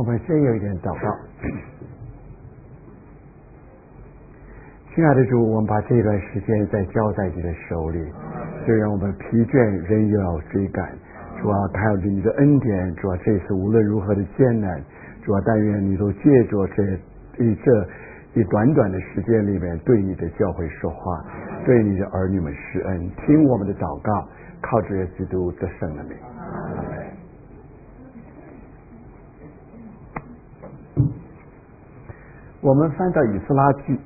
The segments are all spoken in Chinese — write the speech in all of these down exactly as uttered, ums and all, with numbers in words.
们先有一点祷告。亲爱的主，我们把这段时间再交在你的手里，虽然我们疲倦，仍又要追赶。主啊，靠着你的恩典，主啊，这次无论如何的艰难，主啊，但愿你都借着这一这一短短的时间里面，对你的教会说话，对你的儿女们施恩，听我们的祷告，靠着基督得胜的名。我们翻到以斯拉记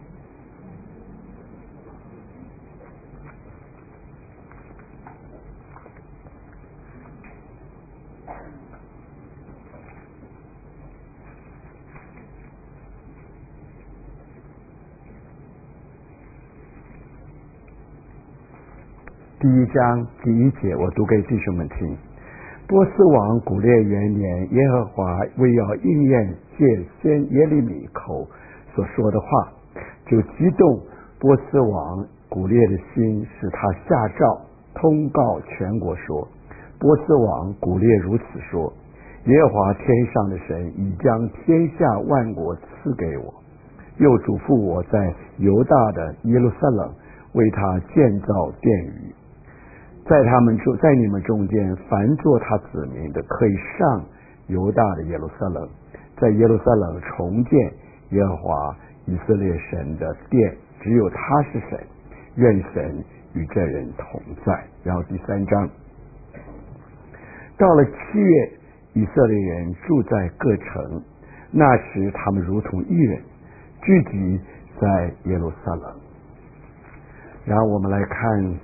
第一章第一节，我读给弟兄们听。波斯王古列元年，耶和华为要应验借先耶利米口所说的话，就激动波斯王古列的心，使他下诏通告全国说：波斯王古列如此说，耶和华天上的神已将天下万国赐给我，又嘱咐我在犹大的耶路撒冷为他建造殿宇，在他们中，在你们中间，凡做他子民的，可以上犹大的耶路撒冷，在耶路撒冷重建耶和华以色列神的殿，只有他是神，愿神与这人同在。然后第三章，到了七月，以色列人住在各城，那时他们如同一人，聚集在耶路撒冷。然后我们来看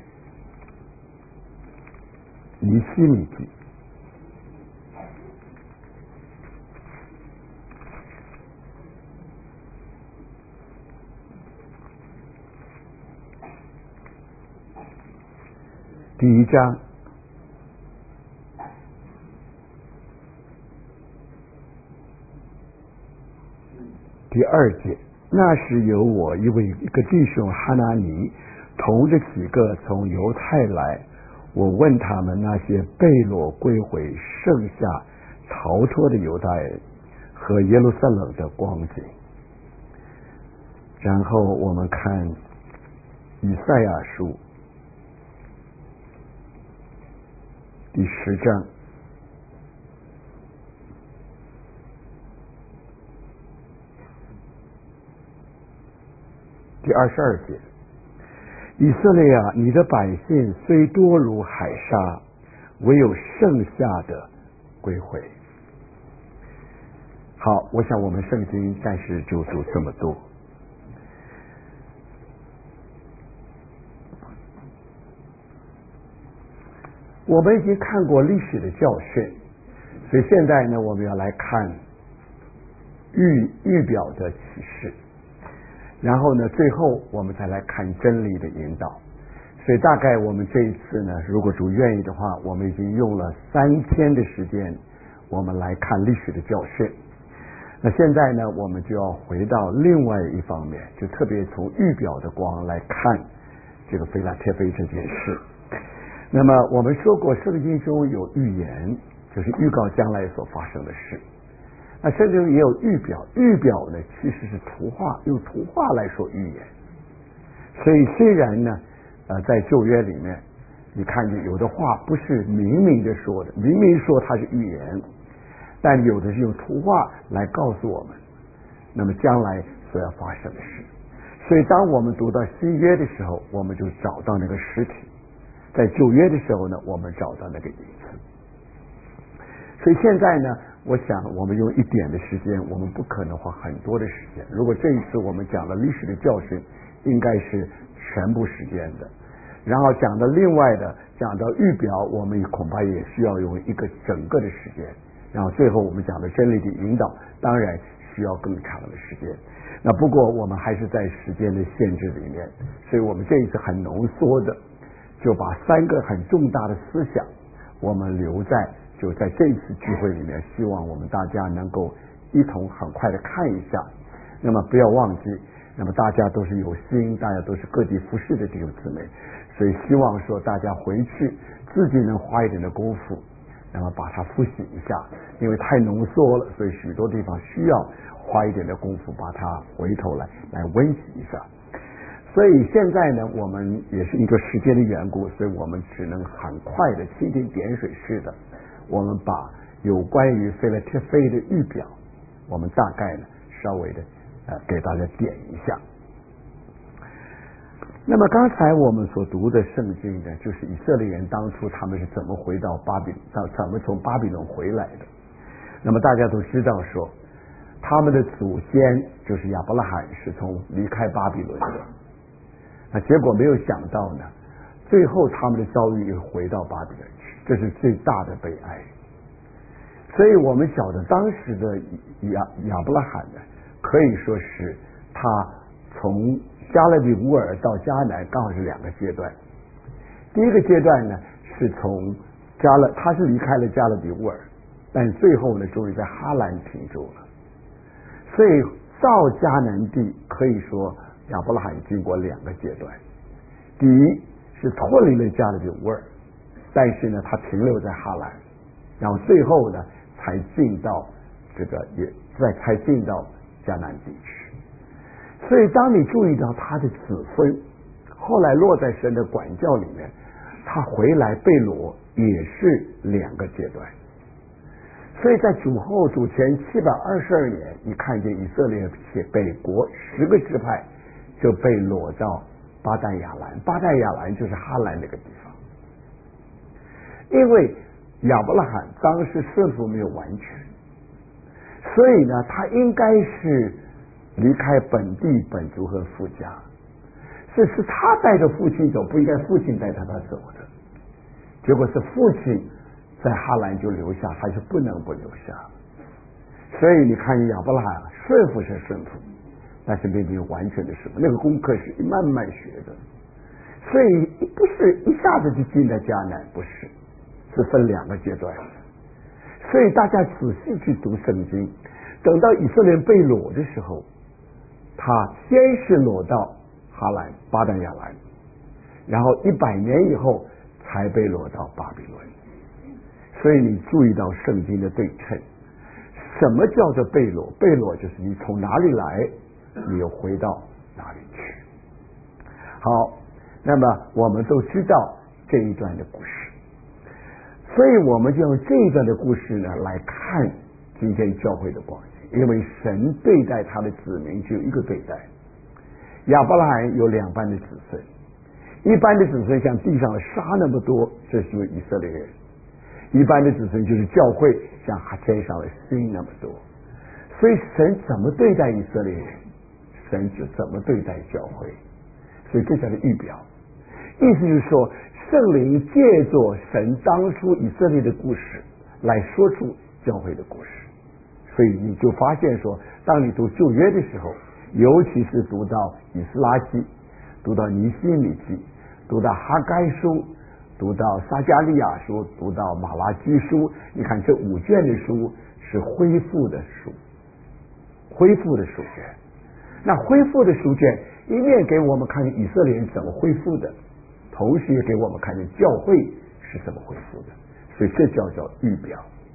尼希米记第一章第二节，那时有我一位一个弟兄哈拿尼同着几个从犹太来，我问他们那些被掳归回剩下逃脱的犹大人和耶路撒冷的光景。然后我们看以赛亚书第十章第二十二节，以色列啊，你的百姓虽多如海沙，唯有剩下的归回。好，我想我们圣经暂时就读这么多。我们已经看过历史的教训，所以现在呢，我们要来看预预表的启示。然后呢，最后我们再来看真理的引导。所以大概我们这一次呢，如果主愿意的话，我们已经用了三天的时间，我们来看历史的教训。那现在呢，我们就要回到另外一方面，就特别从预表的光来看这个腓拉铁非这件事。那么我们说过，圣经中有预言，就是预告将来所发生的事。那圣经也有预表，预表呢其实是图画，用图画来说预言。所以虽然呢，呃，在旧约里面，你看见有的话不是明明的说的，明明说它是预言，但有的是用图画来告诉我们，那么将来所要发生的事。所以当我们读到新约的时候，我们就找到那个实体；在旧约的时候呢，我们找到那个影子。所以现在呢，我想我们用一点的时间，我们不可能花很多的时间。如果这一次我们讲了历史的教训，应该是全部时间的。然后讲的另外的，讲到预表，我们恐怕也需要用一个整个的时间。然后最后我们讲的真理的引导，当然需要更长的时间。那不过我们还是在时间的限制里面，所以我们这一次很浓缩的，就把三个很重大的思想，我们留在就在这一次聚会里面，希望我们大家能够一同很快的看一下。那么不要忘记，那么大家都是有心，大家都是各地服侍的弟兄姊妹，所以希望说大家回去自己能花一点的功夫， 那么把它复习一下，因为太浓缩了，所以许多地方需要花一点的功夫把它回头来来温习一下。所以现在呢，我们也是一个时间的缘故，所以我们只能很快的蜻蜓点水式的，我们把有关于菲拉铁菲的预表，我们大概呢稍微的呃给大家点一下。那么刚才我们所读的圣经呢，就是以色列人当初他们是怎么回到巴比到怎么从巴比伦回来的。那么大家都知道说，他们的祖先就是亚伯拉罕是从离开巴比伦的。那结果没有想到呢，最后他们的遭遇又回到巴比伦去，这是最大的悲哀。所以我们晓得当时的亚亚伯拉罕呢，可以说是他从加勒底乌尔到迦南刚好是两个阶段。第一个阶段呢，是从加勒，他是离开了加勒底乌尔，但最后呢，终于在哈兰停住了。所以到迦南地可以说亚伯拉罕经过两个阶段，第一是脱离了加勒底乌尔，但是呢他停留在哈兰，然后最后呢才进到这个也再才进到迦南地区。所以当你注意到他的子孙后来落在神的管教里面，他回来被掳也是两个阶段。所以在主后主前七百二十二年，你看见以色列北国十个支派就被掳到巴旦亚兰，巴旦亚兰就是哈兰那个地方。因为亚伯拉罕当时顺服没有完全，所以呢他应该是离开本地本族和父家，是是他带着父亲走，不应该父亲带他他走的。结果是父亲在哈兰就留下，还是不能不留下。所以你看亚伯拉罕顺服是顺服，但是并没有完全的顺服，那个功课是慢慢学的。所以不是一下子就进了迦南，不是，是分两个阶段。所以大家仔细去读圣经，等到以色列被掳的时候，他先是掳到哈兰巴旦亚兰，然后一百年以后才被掳到巴比伦。所以你注意到圣经的对称，什么叫做被掳？被掳就是你从哪里来，你又回到哪里去。好，那么我们都知道这一段的故事，所以我们就用这一段的故事呢来看今天教会的光景。因为神对待他的子民只有一个对待，亚伯拉罕有两班的子孙，一般的子孙像地上的沙那么多，这是因为以色列人；一般的子孙就是教会，像天上的星那么多。所以神怎么对待以色列人，神就怎么对待教会。所以这叫做预表，意思就是说圣灵借着神当初以色列的故事来说出教会的故事。所以你就发现说，当你读旧约的时候，尤其是读到以斯拉记，读到尼希米记，读到哈该书，读到撒迦利亚书，读到马拉基书，你看这五卷的书是恢复的书，恢复的书卷。那恢复的书卷一面给我们看见以色列人怎么恢复的，同时也给我们看见教会是怎么恢复的。所以这叫做预表。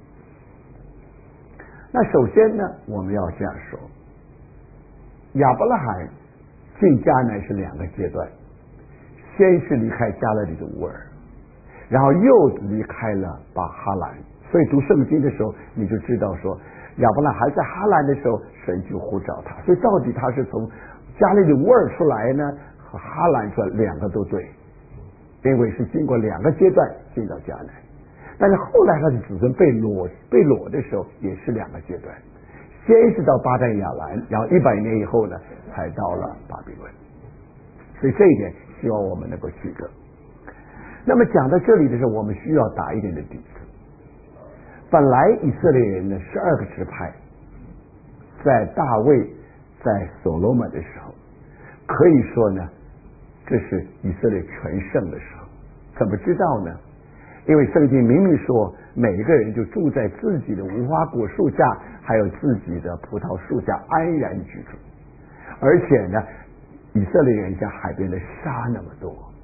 那首先呢，我们要这样说，亚伯拉罕进迦南是两个阶段，先是离开加勒底的乌尔，然后又离开了巴哈兰。所以读圣经的时候，你就知道说，亚伯拉罕还在哈兰的时候，神就呼召他。所以到底他是从加勒底乌尔出来呢，和哈兰出来，两个都对，因为是经过两个阶段进到迦南。但是后来他的子孙被掳被掳的时候，也是两个阶段，先是到巴旦亚兰，然后一百年以后呢，才到了巴比伦。所以这一点希望我们能够记得。那么讲到这里的时候，我们需要打一点的底子。本来以色列人的十二个支派，在大卫在所罗门的时候，可以说呢，这是以色列全盛的时候。怎么知道呢？因为圣经明明说，每一个人就住在自己的无花果树下，还有自己的葡萄树下安然居住。而且呢，以色列人像海边的沙那么多，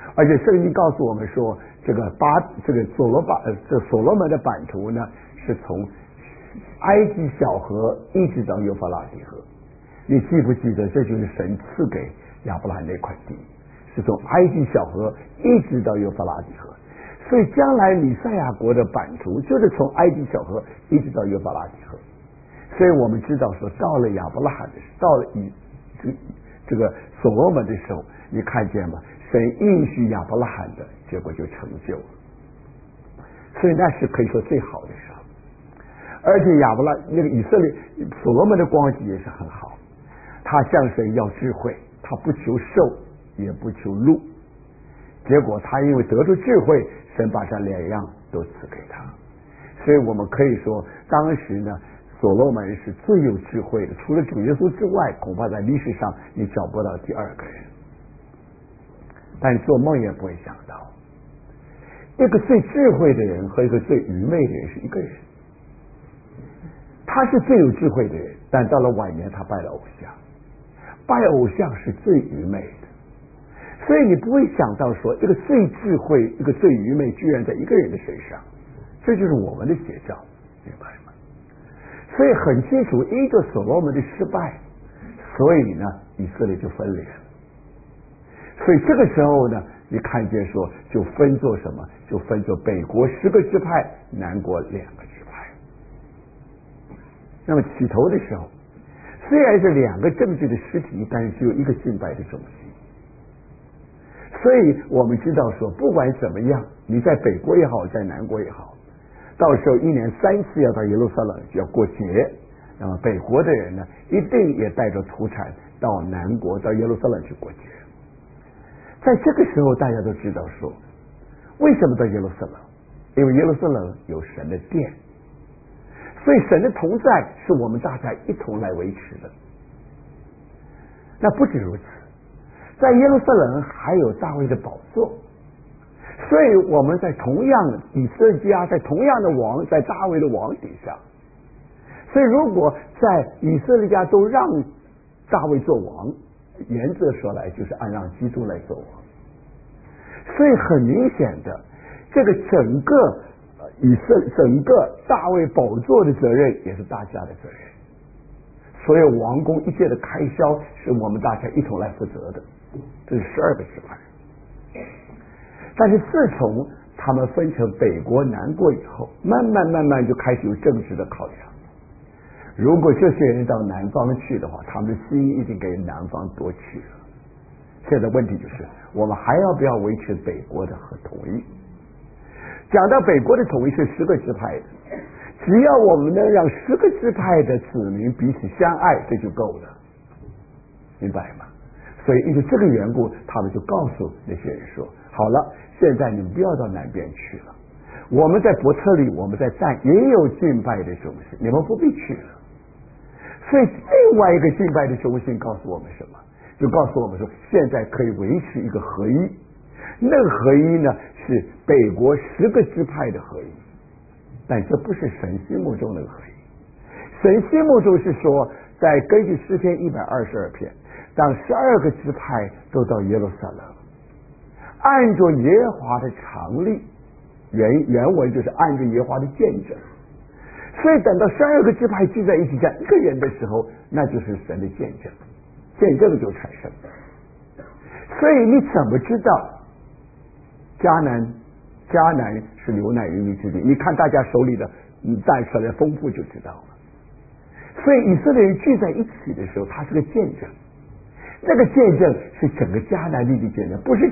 而且圣经告诉我们说，这个巴这个所罗巴呃这所罗门的版图呢，是从埃及小河一直到幼发拉底河。你记不记得，这就是神赐给亚伯拉罕那块地，是从埃及小河一直到幼发拉底河。所以将来弥赛亚国的版图就是从埃及小河一直到幼发拉底河。所以我们知道说，到了亚伯拉罕的时候，到了以这这个所罗门的时候，你看见吗？神应许亚伯拉罕的结果就成就了。所以那是可以说最好的时候。而且亚伯拉那个以色列所罗门的光景也是很好，他向神要智慧，他不求寿也不求禄，结果他因为得出智慧，神把这两样都赐给他。所以我们可以说，当时呢，所罗门是最有智慧的，除了主耶稣之外，恐怕在历史上你找不到第二个人。但做梦也不会想到，一个最智慧的人和一个最愚昧的人是一个人。他是最有智慧的人，但到了晚年他拜了偶像，拜偶像是最愚昧的。所以你不会想到说，一个最智慧，一个最愚昧，居然在一个人的身上，这就是我们的写照，明白吗？所以很清楚，因着所罗门的失败，所以呢，以色列就分裂了。所以这个时候呢，你看见说，就分作什么？就分作北国十个支派，南国两个支派。那么起头的时候，虽然是两个政治的实体，但是只有一个敬拜的中心。所以我们知道说，不管怎么样，你在北国也好，在南国也好，到时候一年三次要到耶路撒冷就要过节。那么北国的人呢，一定也带着土产到南国到耶路撒冷去过节。在这个时候，大家都知道说，为什么到耶路撒冷？因为耶路撒冷有神的殿，所以神的同在是我们大家一同来维持的。那不止如此，在耶路撒冷还有大卫的宝座，所以我们在同样以色列家在同样的王，在大卫的王底下。所以如果在以色列家都让大卫做王，原则说来就是按让基督来做王。所以很明显的，这个整个以色整个大卫宝座的责任也是大家的责任，所有王宫一切的开销是我们大家一同来负责的。这是十二个支派。但是自从他们分成北国南国以后，慢慢慢慢就开始有政治的考量。如果这些人到南方去的话，他们的心一定给南方夺去了。现在问题就是，我们还要不要维持北国的和统一？讲到北国的统一是十个支派的，只要我们能让十个支派的子民彼此相爱，这就够了，明白吗？所以因为这个缘故，他们就告诉那些人说：好了，现在你们不要到南边去了，我们在伯特利，我们在但也有敬拜的中心，你们不必去了。所以另外一个敬拜的中心告诉我们什么？就告诉我们说，现在可以维持一个合一。那个合一呢，是北国十个支派的合一，但这不是神心目中的合一。神心目中是说，在根据诗篇一百二十二篇，当十二个支派都到耶路撒冷，按着耶和华的常例，原原文就是按着耶和华的见证。所以等到十二个支派聚在一起像一个人的时候，那就是神的见证，见证就产生了。所以你怎么知道迦南迦南是牛奶与蜜之地？你看大家手里的带出来的丰富就知道了。所以以色列人聚在一起的时候，它是个见证，那个见证是整个迦南地的见证，不是